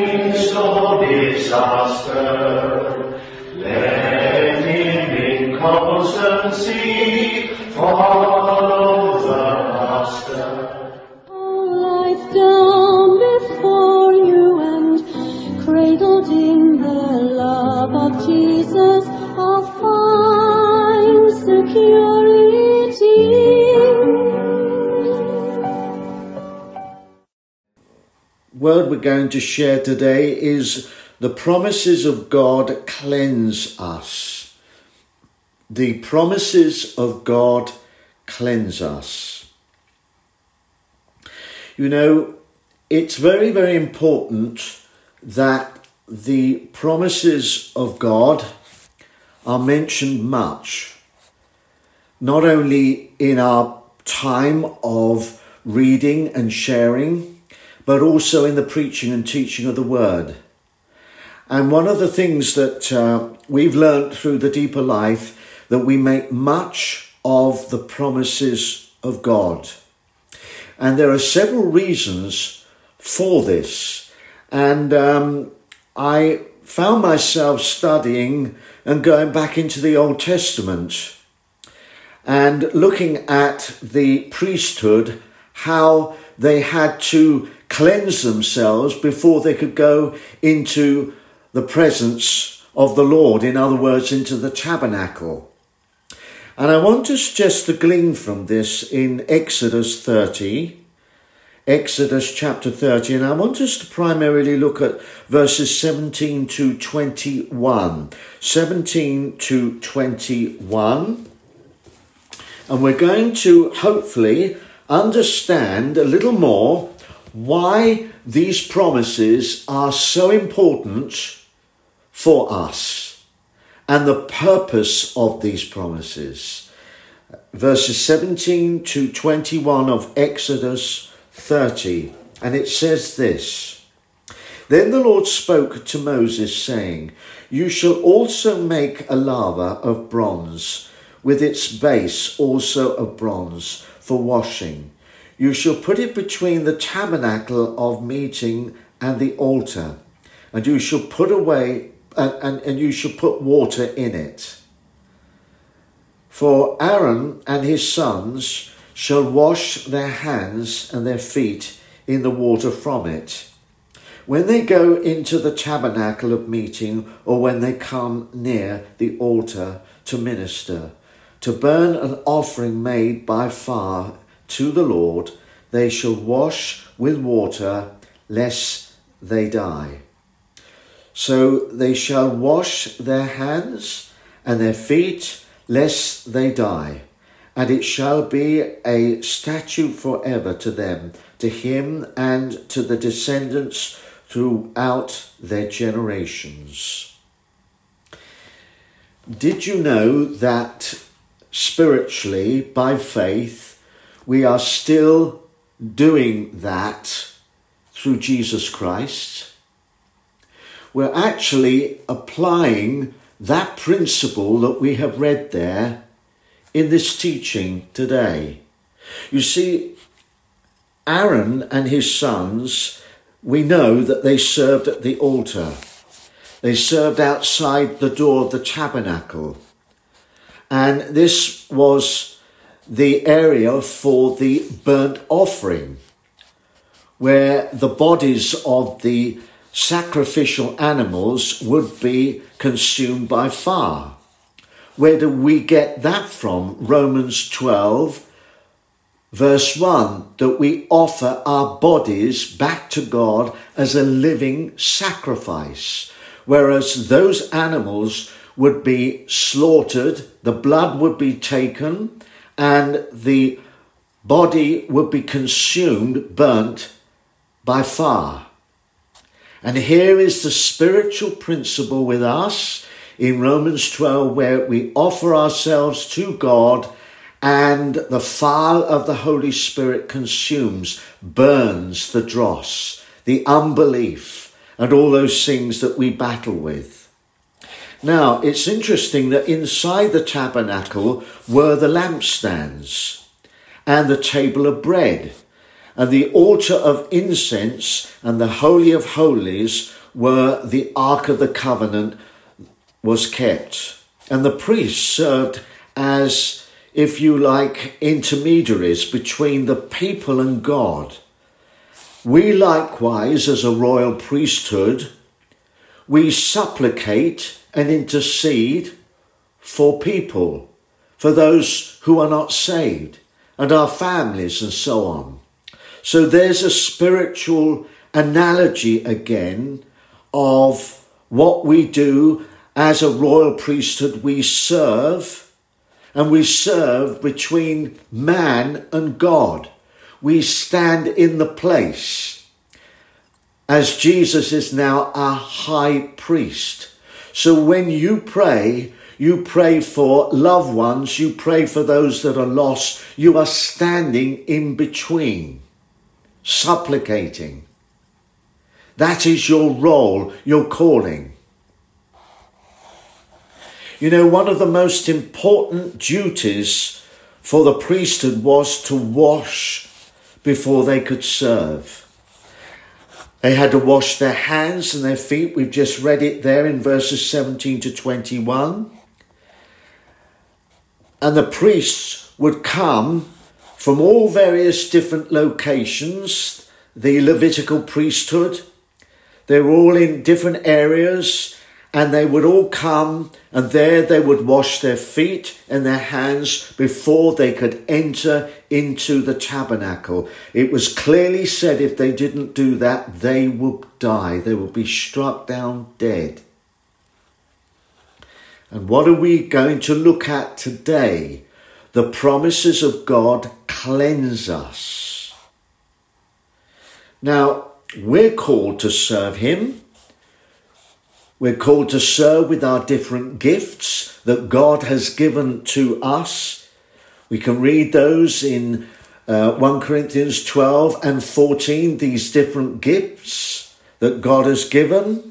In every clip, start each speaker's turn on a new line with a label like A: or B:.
A: midst of disaster, let him in constancy follow the Master.
B: Life down before you and cradled in the love of Jesus, I'll find security.
C: Word we're going to share today is the promises of God cleanse us. The promises of God cleanse us. You know, it's very, very important that the promises of God are mentioned much, not only in our time of reading and sharing, but also in the preaching and teaching of the word. And one of the things that we've learned through the deeper life, that we make much of the promises of God. And there are several reasons for this. And I found myself studying and going back into the Old Testament and looking at the priesthood, how they had to cleanse themselves before they could go into the presence of the Lord, in other words, into the tabernacle. And I want us just to glean from this in Exodus chapter 30, and I want us to primarily look at verses 17 to 21. 17 to 21. And we're going to hopefully understand a little more why these promises are so important for us and the purpose of these promises. Verses 17 to 21 of Exodus 30, and it says this: Then the Lord spoke to Moses, saying, You shall also make a laver of bronze, with its base also of bronze, for washing. You shall put it between the tabernacle of meeting and the altar, and you shall put away and you shall put water in it. For Aaron and his sons shall wash their hands and their feet in the water from it, when they go into the tabernacle of meeting, or when they come near the altar to minister, to burn an offering made by fire to the Lord. They shall wash with water, lest they die. So they shall wash their hands and their feet, lest they die. And it shall be a statute forever to them, to him and to the descendants throughout their generations. Did you know that spiritually, by faith, we are still doing that through Jesus Christ? We're actually applying that principle that we have read there in this teaching today. You see, Aaron and his sons, we know that they served at the altar. They served outside the door of the tabernacle. And this was the area for the burnt offering, where the bodies of the sacrificial animals would be consumed by fire. Where do we get that from? Romans 12, verse 1, that we offer our bodies back to God as a living sacrifice, whereas those animals would be slaughtered, the blood would be taken, and the body would be consumed, burnt by fire. And here is the spiritual principle with us in Romans 12, where we offer ourselves to God and the fire of the Holy Spirit consumes, burns the dross, the unbelief, and all those things that we battle with. Now, it's interesting that inside the tabernacle were the lampstands and the table of bread. And the altar of incense and the Holy of Holies where the Ark of the Covenant was kept. And the priests served as, if you like, intermediaries between the people and God. We likewise, as a royal priesthood, we supplicate and intercede for people, for those who are not saved, and our families and so on. So there's a spiritual analogy again of what we do as a royal priesthood. We serve, and we serve between man and God. We stand in the place, as Jesus is now our high priest. So when you pray for loved ones, you pray for those that are lost. You are standing in between, supplicating. That is your role, your calling. You know, one of the most important duties for the priesthood was to wash before they could serve. They had to wash their hands and their feet. We've just read it there in verses 17 to 21. And the priests would come from all various different locations, the Levitical priesthood. They were all in different areas, and they would all come, and there they would wash their feet and their hands before they could enter into the tabernacle. It was clearly said if they didn't do that, they would die. They would be struck down dead. And what are we going to look at today? The promises of God cleanse us. Now, we're called to serve him. We're called to serve with our different gifts that God has given to us. We can read those in 1 Corinthians 12 and 14, these different gifts that God has given.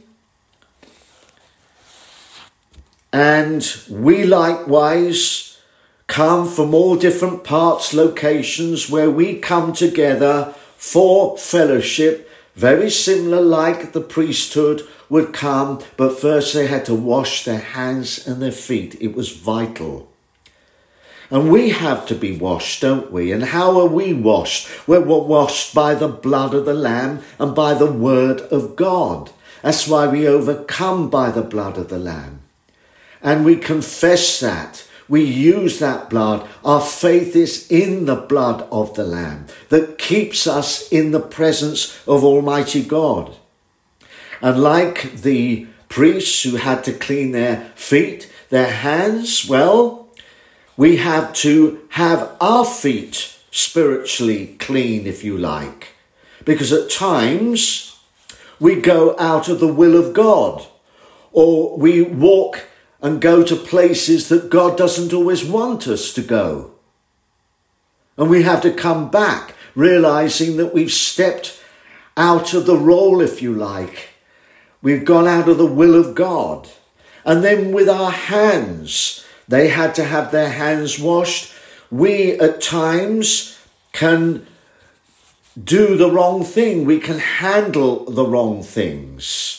C: And we likewise come from all different parts, locations where we come together for fellowship, very similar like the priesthood would come, but first they had to wash their hands and their feet. It was vital. And we have to be washed, don't we? And how are we washed? We're washed by the blood of the Lamb and by the word of God. That's why we overcome by the blood of the Lamb. And we confess that. We use that blood. Our faith is in the blood of the Lamb that keeps us in the presence of Almighty God. And like the priests who had to clean their feet, their hands, well, we have to have our feet spiritually clean, if you like. Because at times we go out of the will of God, or we walk and go to places that God doesn't always want us to go. And we have to come back, realizing that we've stepped out of the role, if you like. We've gone out of the will of God. And then with our hands, they had to have their hands washed. We at times can do the wrong thing. We can handle the wrong things.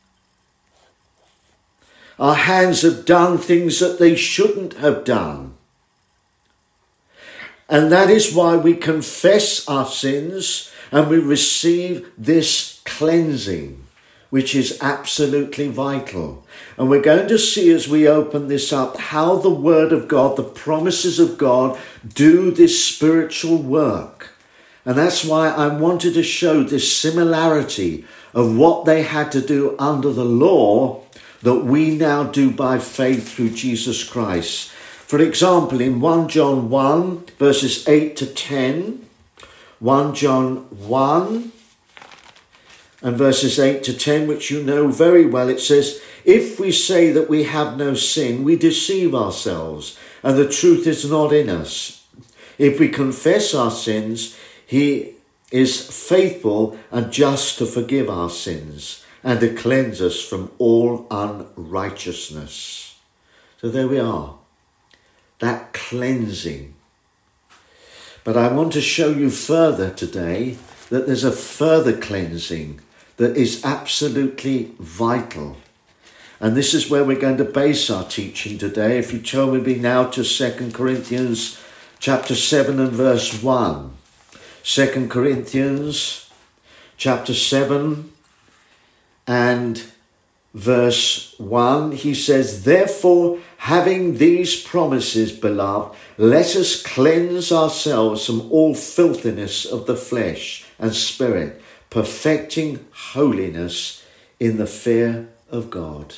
C: Our hands have done things that they shouldn't have done. And that is why we confess our sins and we receive this cleansing, which is absolutely vital. And we're going to see as we open this up how the word of God, the promises of God, do this spiritual work. And that's why I wanted to show this similarity of what they had to do under the law that we now do by faith through Jesus Christ. For example, in 1 John 1, verses 8 to 10, 1 John 1 and verses 8 to 10, which you know very well, it says, "If we say that we have no sin, we deceive ourselves, and the truth is not in us. If we confess our sins, he is faithful and just to forgive our sins and to cleanse us from all unrighteousness." So there we are, that cleansing. But I want to show you further today that there's a further cleansing that is absolutely vital. And this is where we're going to base our teaching today. If you turn with me now to 2 Corinthians chapter 7 and verse 1. 2 Corinthians chapter 7 and verse 1, he says, "Therefore, having these promises, beloved, let us cleanse ourselves from all filthiness of the flesh and spirit, perfecting holiness in the fear of God."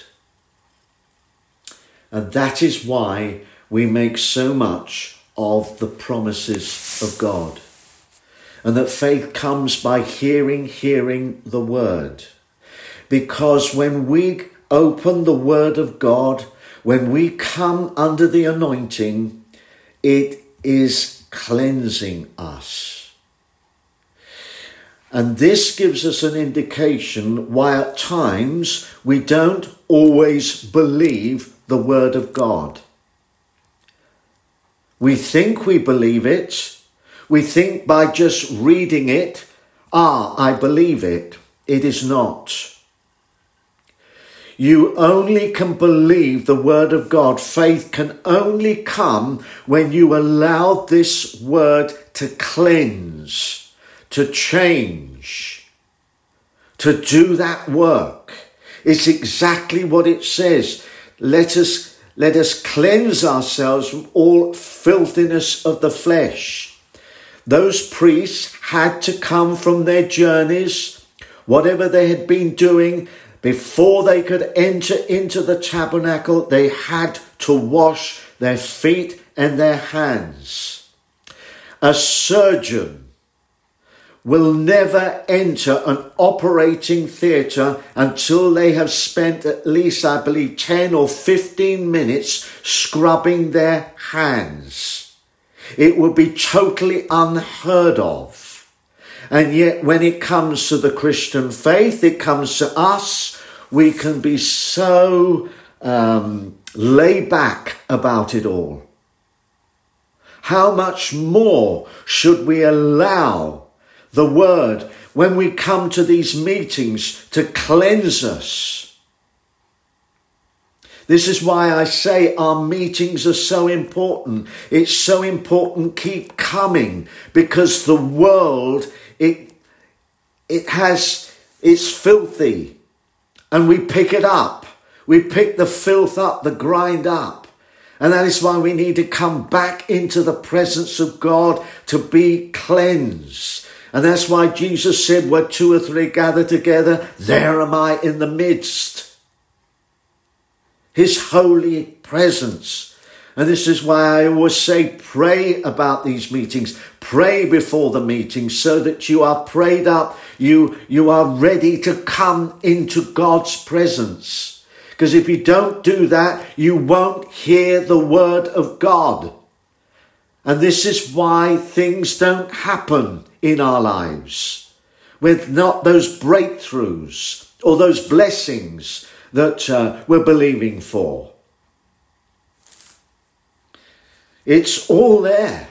C: And that is why we make so much of the promises of God. And that faith comes by hearing the word. Because when we open the word of God, when we come under the anointing, it is cleansing us. And this gives us an indication why at times we don't always believe the word of God. We think we believe it. We think by just reading it, I believe it. It is not. You only can believe the word of God. Faith can only come when you allow this word to cleanse, to change, to do that work. It's exactly what it says. Let us cleanse ourselves from all filthiness of the flesh. Those priests had to come from their journeys, whatever they had been doing. Before they could enter into the tabernacle, they had to wash their feet and their hands. A surgeon will never enter an operating theatre until they have spent at least, I believe, 10 or 15 minutes scrubbing their hands. It would be totally unheard of. And yet when it comes to the Christian faith, it comes to us, we can be so laid back about it all. How much more should we allow the word when we come to these meetings to cleanse us? This is why I say our meetings are so important. It's so important, keep coming, because the world, it's filthy, and we pick it up. We pick the filth up, the grind up. And that is why we need to come back into the presence of God to be cleansed. And that's why Jesus said, where 2 or 3 gather together, there am I in the midst. His holy presence. And this is why I always say, pray about these meetings. Pray before the meeting so that you are prayed up. You are ready to come into God's presence. Because if you don't do that, you won't hear the word of God. And this is why things don't happen in our lives. With not those breakthroughs or those blessings that we're believing for. It's all there.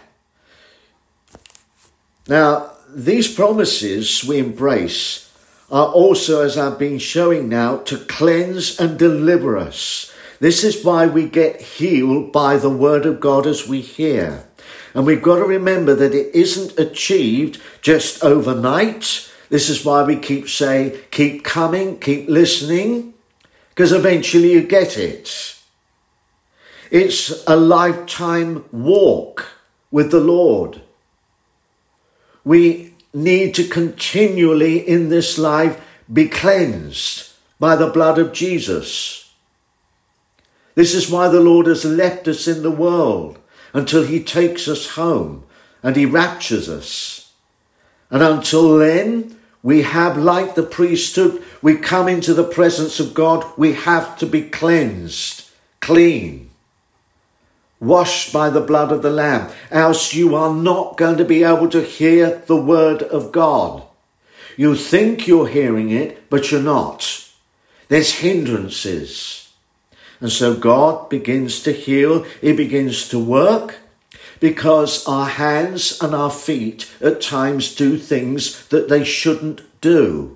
C: Now, these promises we embrace are also, as I've been showing now, to cleanse and deliver us. This is why we get healed by the word of God as we hear. And we've got to remember that it isn't achieved just overnight. This is why we keep saying, keep coming, keep listening, because eventually you get it. It's a lifetime walk with the Lord. We need to continually in this life be cleansed by the blood of Jesus. This is why the Lord has left us in the world until he takes us home and he raptures us. And until then, we have, like the priesthood, we come into the presence of God, we have to be cleansed, clean, washed by the blood of the Lamb, else you are not going to be able to hear the word of God. You think you're hearing it, but you're not. There's hindrances. And so God begins to heal, he begins to work, because our hands and our feet at times do things that they shouldn't do.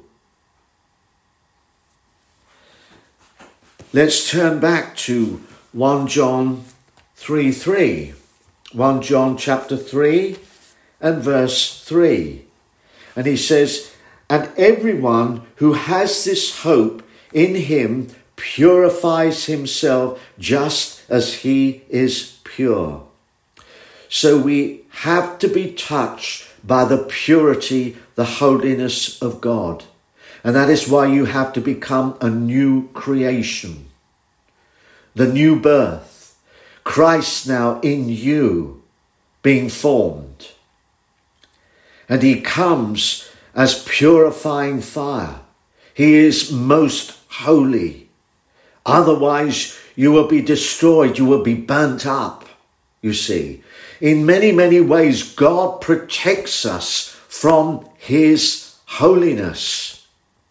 C: Let's turn back to 1 John 3:3. 1 John chapter 3 and verse 3. And he says, and everyone who has this hope in him purifies himself just as he is pure. So we have to be touched by the purity, the holiness of God. And that is why you have to become a new creation. The new birth. Christ now in you being formed. And he comes as purifying fire. He is most holy. Otherwise, you will be destroyed. You will be burnt up, you see. In many, many ways, God protects us from his holiness.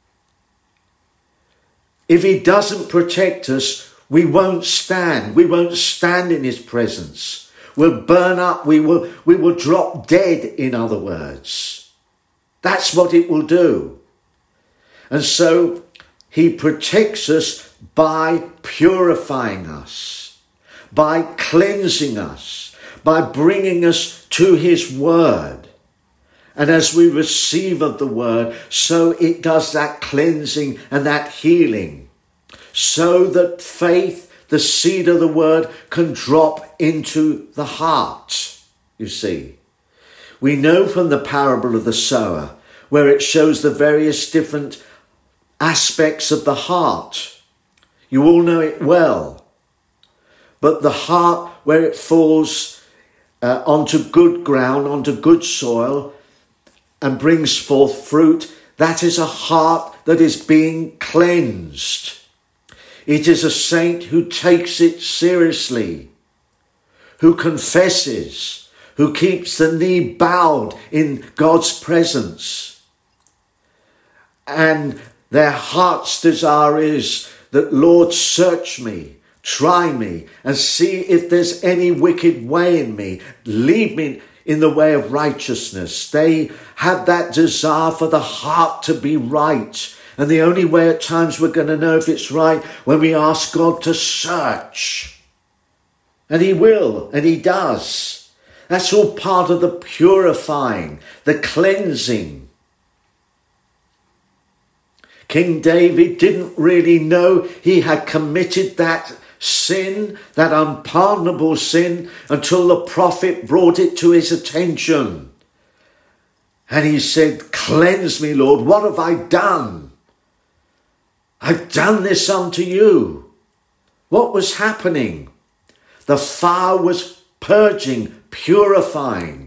C: If he doesn't protect us, we won't stand. We won't stand in his presence. We'll burn up. We will drop dead, in other words. That's what it will do. And so he protects us by purifying us, by cleansing us, by bringing us to his word. And as we receive of the word, so it does that cleansing and that healing, so that faith, the seed of the word, can drop into the heart, you see. We know from the parable of the sower, where it shows the various different aspects of the heart. You all know it well. But the heart, where it falls onto good ground, onto good soil, and brings forth fruit, that is a heart that is being cleansed. It is a saint who takes it seriously, who confesses, who keeps the knee bowed in God's presence. And their heart's desire is that, Lord, search me, try me, and see if there's any wicked way in me. Lead me in the way of righteousness. They have that desire for the heart to be right. And the only way at times we're going to know if it's right when we ask God to search. And he will, and he does. That's all part of the purifying, the cleansing. King David didn't really know he had committed that sin, that unpardonable sin, until the prophet brought it to his attention. And he said, cleanse me, Lord. What have I done? I've done this unto you. What was happening? The fire was purging, purifying.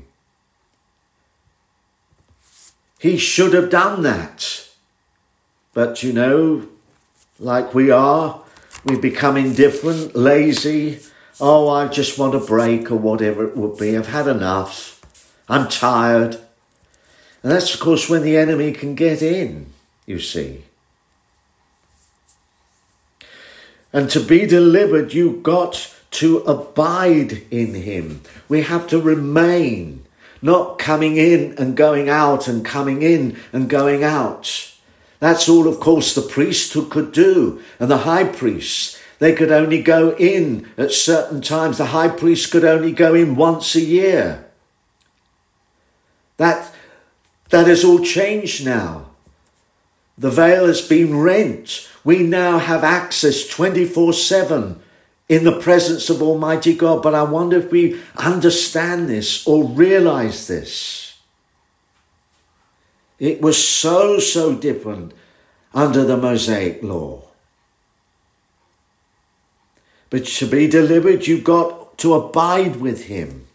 C: He should have done that. But you know, like we are, we become indifferent, lazy. Oh, I just want a break or whatever it would be. I've had enough. I'm tired. And that's, of course, when the enemy can get in, you see. And to be delivered, you've got to abide in him. We have to remain, not coming in and going out and coming in and going out. That's all, of course, the priesthood could do. And the high priests, they could only go in at certain times. The high priest could only go in once a year. That has all changed now. The veil has been rent. We now have access 24/7 in the presence of Almighty God. But I wonder if we understand this or realize this. It was so different under the Mosaic law. But to be delivered, you've got to abide with him.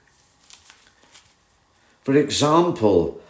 C: For example,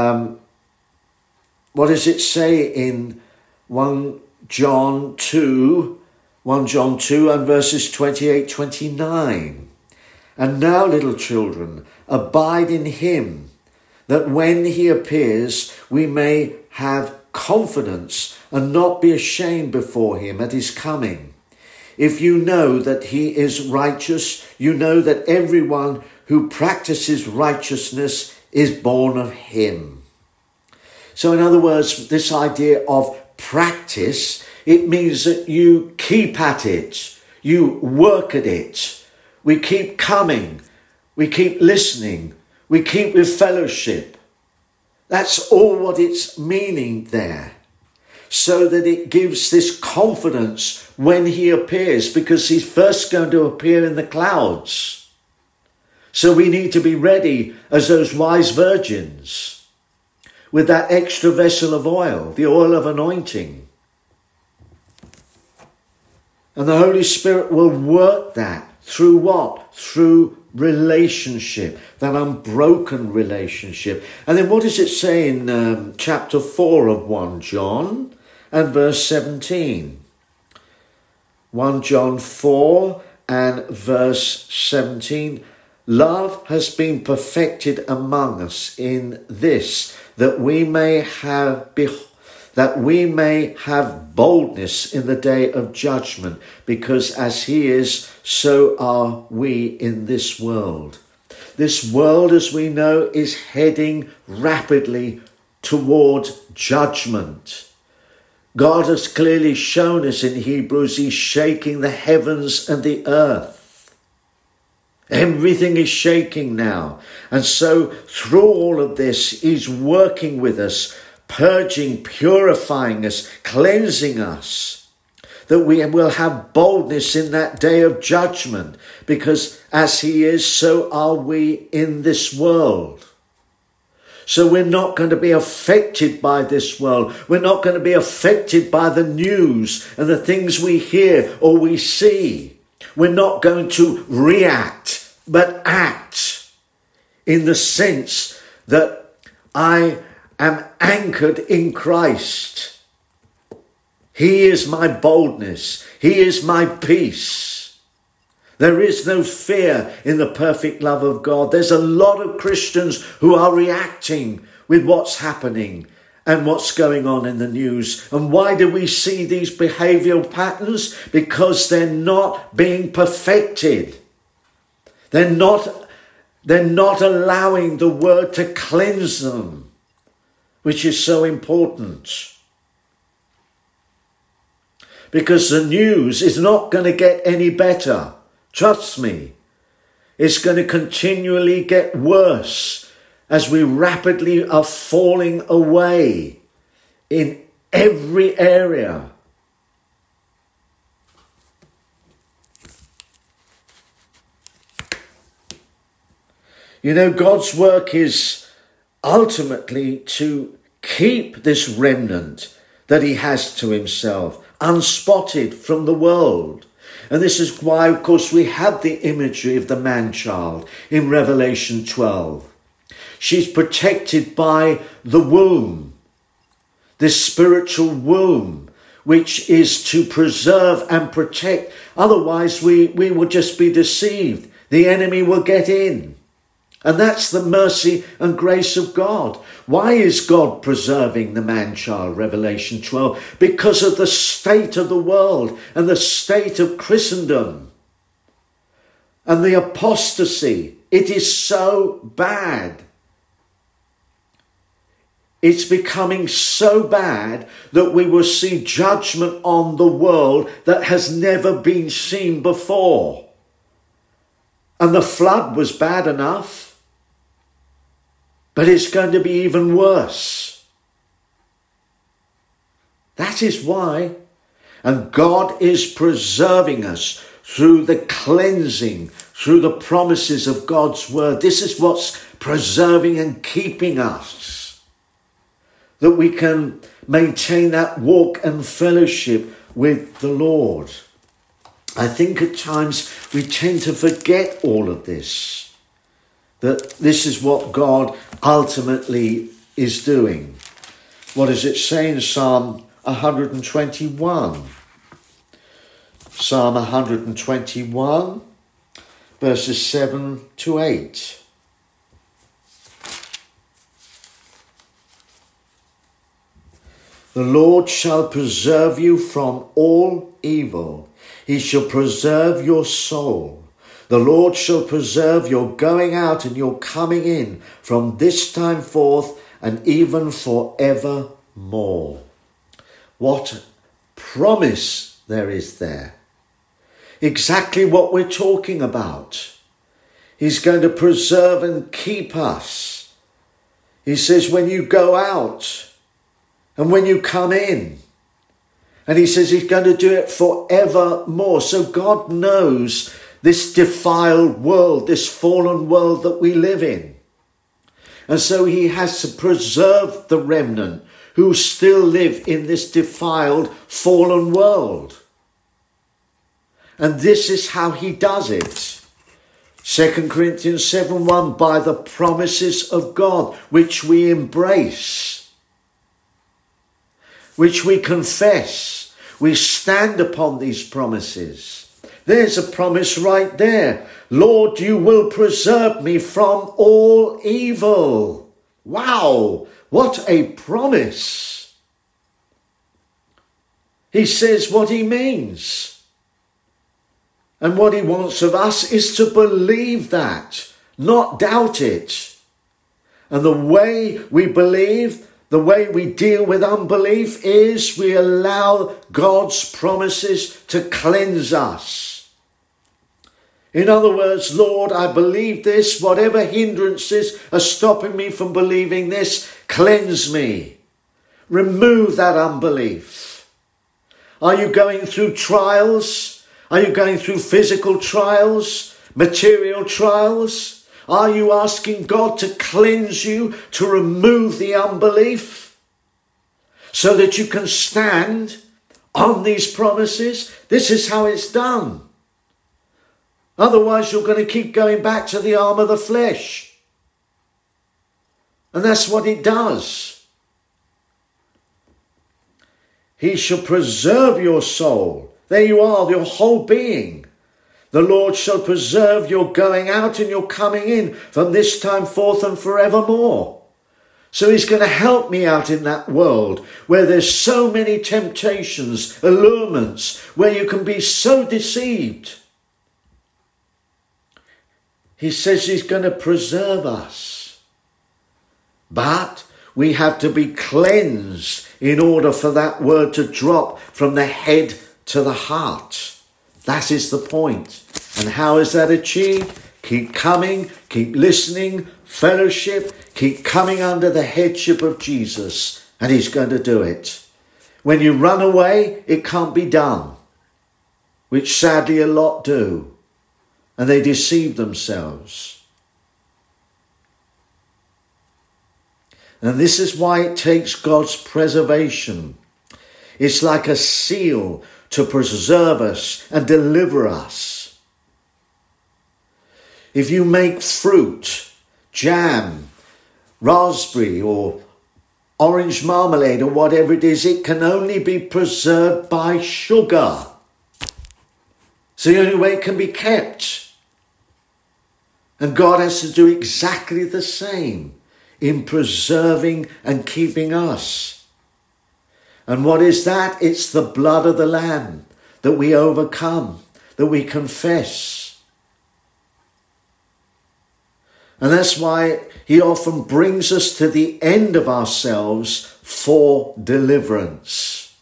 C: what does it say in 1 John 2 and verses 28-29? And now, little children, abide in him, that when he appears, we may have confidence and not be ashamed before him at his coming. If you know that he is righteous, you know that everyone who practices righteousness is born of him. So in other words, this idea of practice, it means that you keep at it, you work at it. We keep coming, we keep listening, we keep with fellowship. That's all what it's meaning there. So that it gives this confidence when he appears, because he's first going to appear in the clouds. So we need to be ready as those wise virgins with that extra vessel of oil, the oil of anointing. And the Holy Spirit will work that through what? Through relationship, that unbroken relationship. And then what does it say in chapter 4 of 1 John and verse 17? 1 John 4 and verse 17. Love has been perfected among us in this, that we may have boldness in the day of judgment, because as he is, so are we in this world. This world, as we know, is heading rapidly toward judgment. God has clearly shown us in Hebrews, he's shaking the heavens and the earth. Everything is shaking now. And so through all of this, he's working with us, purging, purifying us, cleansing us, that we will have boldness in that day of judgment, because as he is, so are we in this world. So we're not going to be affected by this world. We're not going to be affected by the news and the things we hear or we see. We're not going to react, but act in the sense that I am anchored in Christ. He is my boldness. He is my peace. There is no fear in the perfect love of God. There's a lot of Christians who are reacting with what's happening and what's going on in the news. And why do we see these behavioural patterns? Because they're not being perfected. They're not allowing the word to cleanse them, which is so important. Because the news is not going to get any better. Trust me. It's going to continually get worse as we rapidly are falling away in every area. You know, God's work is ultimately to keep this remnant that he has to himself, unspotted from the world. And this is why, of course, we have the imagery of the man-child in Revelation 12. She's protected by the womb, this spiritual womb, which is to preserve and protect. Otherwise, we will just be deceived. The enemy will get in. And that's the mercy and grace of God. Why is God preserving the man-child, Revelation 12? Because of the state of the world and the state of Christendom and the apostasy. It is so bad. It's becoming so bad that we will see judgment on the world that has never been seen before. And the flood was bad enough. But it's going to be even worse. That is why. And God is preserving us through the cleansing, through the promises of God's word. This is what's preserving and keeping us. That we can maintain that walk and fellowship with the Lord. I think at times we tend to forget all of this. That this is what God ultimately is doing. What does it say in Psalm 121? Psalm 121, verses 7 to 8. The Lord shall preserve you from all evil. He shall preserve your soul. The Lord shall preserve your going out and your coming in from this time forth and even forevermore. What promise there is there. Exactly what we're talking about. He's going to preserve and keep us. He says when you go out and when you come in. And he says he's going to do it forevermore. So God knows this defiled world, this fallen world that we live in. And so he has to preserve the remnant who still live in this defiled, fallen world. And this is how he does it. 2 Corinthians 7:1, by the promises of God, which we embrace, which we confess. We stand upon these promises. There's a promise right there. Lord, you will preserve me from all evil. Wow, what a promise. He says what he means. And what he wants of us is to believe that, not doubt it. And the way we believe, the way we deal with unbelief is we allow God's promises to cleanse us. In other words, Lord, I believe this. Whatever hindrances are stopping me from believing this, cleanse me. Remove that unbelief. Are you going through trials? Are you going through physical trials, material trials? Are you asking God to cleanse you, to remove the unbelief so that you can stand on these promises? This is how it's done. Otherwise, you're going to keep going back to the arm of the flesh. And that's what it does. He shall preserve your soul. There you are, your whole being. The Lord shall preserve your going out and your coming in from this time forth and forevermore. So he's going to help me out in that world where there's so many temptations, allurements, where you can be so deceived. He says he's going to preserve us. But we have to be cleansed in order for that word to drop from the head to the heart. That is the point. And how is that achieved? Keep coming, keep listening, fellowship, keep coming under the headship of Jesus, and he's going to do it. When you run away, it can't be done, which sadly a lot do, and they deceive themselves. And this is why it takes God's preservation. It's like a seal to preserve us and deliver us. If you make fruit, jam, raspberry or orange marmalade or whatever it is, it can only be preserved by sugar. It's the only way it can be kept. And God has to do exactly the same in preserving and keeping us. And what is that? It's the blood of the Lamb that we overcome, that we confess. And that's why he often brings us to the end of ourselves for deliverance.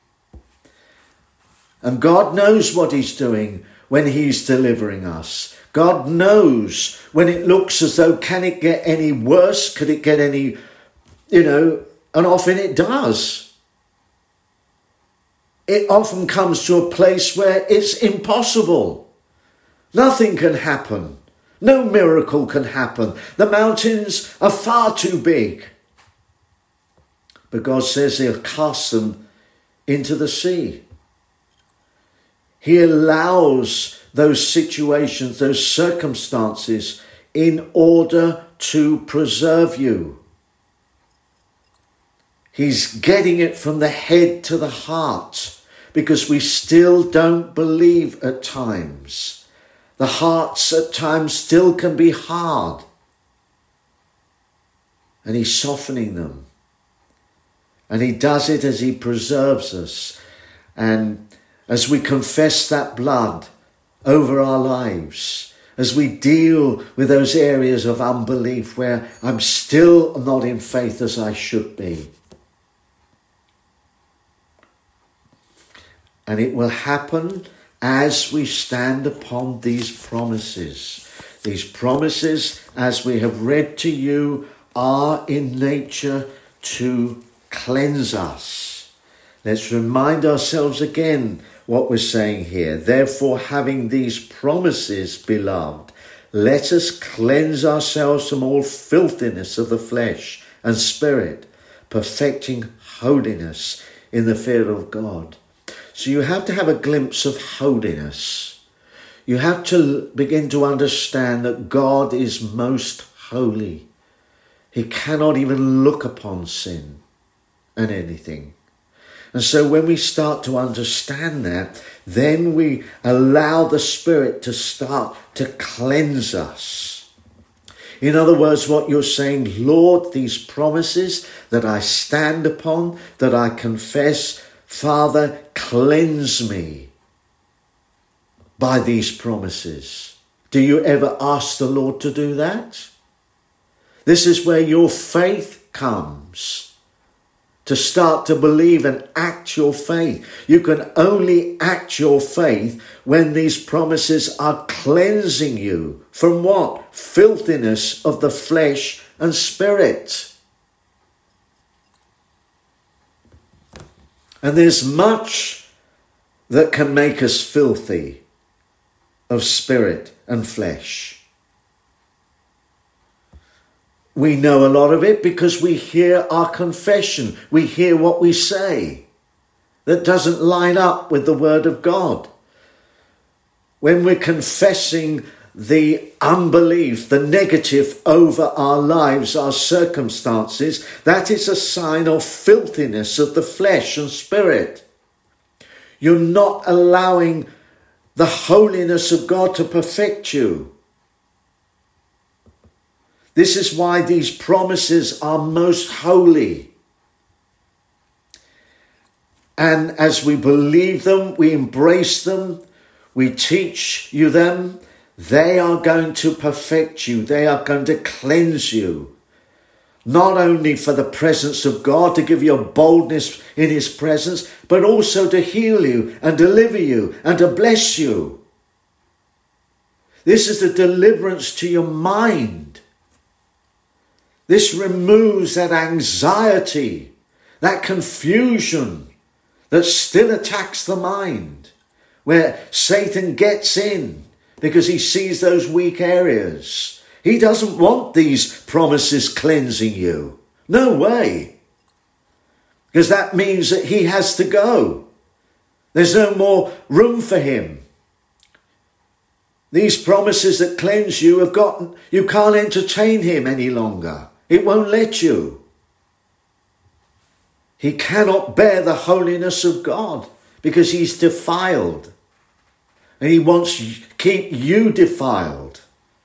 C: And God knows what he's doing when he's delivering us. God knows when it looks as though, can it get any worse? Could it get any, and often it does. It often comes to a place where it's impossible. Nothing can happen. No miracle can happen. The mountains are far too big. But God says he'll cast them into the sea. He allows those situations, those circumstances in order to preserve you. He's getting it from the head to the heart because we still don't believe at times. The hearts at times still can be hard. And he's softening them. And he does it as he preserves us. And as we confess that blood over our lives, as we deal with those areas of unbelief where I'm still not in faith as I should be. And it will happen as we stand upon these promises. These promises, as we have read to you, are in nature to cleanse us. Let's remind ourselves again what we're saying here. Therefore, having these promises, beloved, let us cleanse ourselves from all filthiness of the flesh and spirit, perfecting holiness in the fear of God. So you have to have a glimpse of holiness. You have to begin to understand that God is most holy. He cannot even look upon sin and anything. And so when we start to understand that, then we allow the Spirit to start to cleanse us. In other words, what you're saying, Lord, these promises that I stand upon, that I confess, Father, cleanse me by these promises. Do you ever ask the Lord to do that? This is where your faith comes. To start to believe and act your faith. You can only act your faith when these promises are cleansing you from what? Filthiness of the flesh and spirit. And there's much that can make us filthy of spirit and flesh. We know a lot of it because we hear our confession. We hear what we say that doesn't line up with the word of God. When we're confessing the unbelief, the negative over our lives, our circumstances, that is a sign of filthiness of the flesh and spirit. You're not allowing the holiness of God to perfect you. This is why these promises are most holy. And as we believe them, we embrace them, we teach you them, they are going to perfect you. They are going to cleanse you. Not only for the presence of God, to give you a boldness in his presence, but also to heal you and deliver you and to bless you. This is a deliverance to your mind. This removes that anxiety, that confusion that still attacks the mind, where Satan gets in because he sees those weak areas. He doesn't want these promises cleansing you. No way. Because that means that he has to go. There's no more room for him. These promises that cleanse you you can't entertain him any longer. It won't let you. He cannot bear the holiness of God because he's defiled. And he wants to keep you defiled.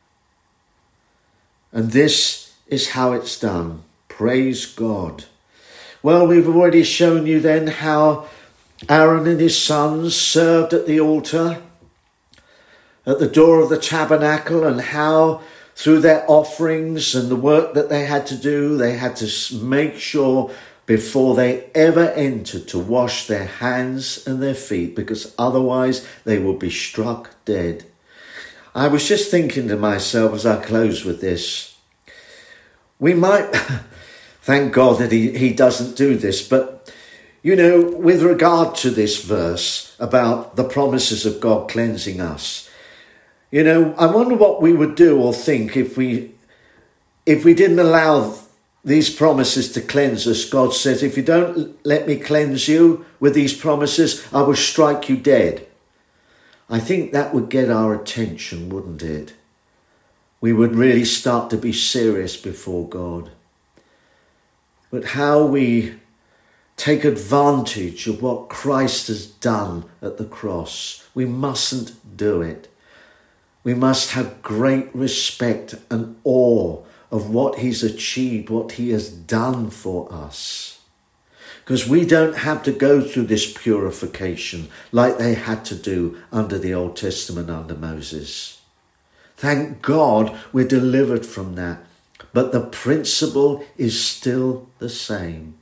C: And this is how it's done. Praise God. Well, we've already shown you then how Aaron and his sons served at the altar, at the door of the tabernacle, and how through their offerings and the work that they had to make sure before they ever entered to wash their hands and their feet, because otherwise they would be struck dead. I was just thinking to myself as I close with this, we might, thank God that he doesn't do this, but with regard to this verse about the promises of God cleansing us, I wonder what we would do or think if we didn't allow these promises to cleanse us. God says, if you don't let me cleanse you with these promises, I will strike you dead. I think that would get our attention, wouldn't it? We would really start to be serious before God. But how we take advantage of what Christ has done at the cross, we mustn't do it. We must have great respect and awe of what he's achieved, what he has done for us. Because we don't have to go through this purification like they had to do under the Old Testament under Moses. Thank God we're delivered from that. But the principle is still the same.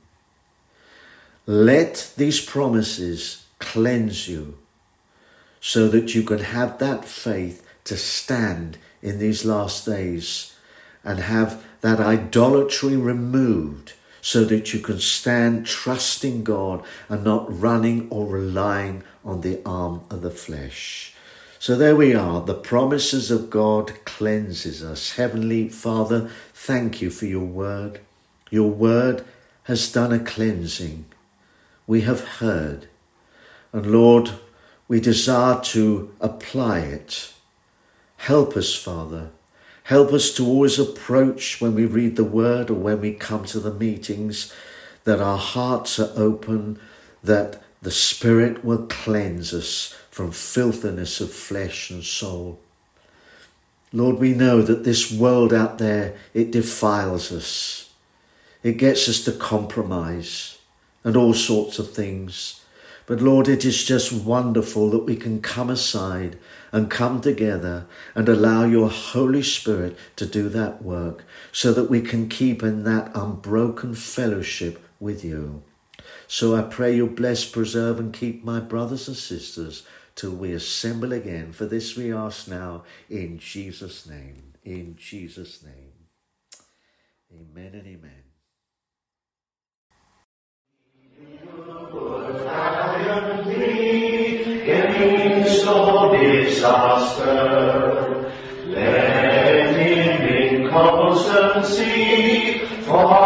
C: Let these promises cleanse you so that you can have that faith to stand in these last days and have that idolatry removed so that you can stand trusting God and not running or relying on the arm of the flesh. So there we are. The promises of God cleanses us. Heavenly Father, thank you for your word. Your word has done a cleansing. We have heard. And Lord, we desire to apply it. Help us, Father. Help us to always approach when we read the word or when we come to the meetings, that our hearts are open, that the Spirit will cleanse us from filthiness of flesh and soul. Lord, we know that this world out there, it defiles us. It gets us to compromise and all sorts of things. But Lord, it is just wonderful that we can come aside and come together and allow your Holy Spirit to do that work so that we can keep in that unbroken fellowship with you. So I pray you bless, preserve and keep my brothers and sisters till we assemble again. For this we ask now in Jesus' name. In Jesus' name. Amen and amen.
A: Against all disaster, let him in constancy follow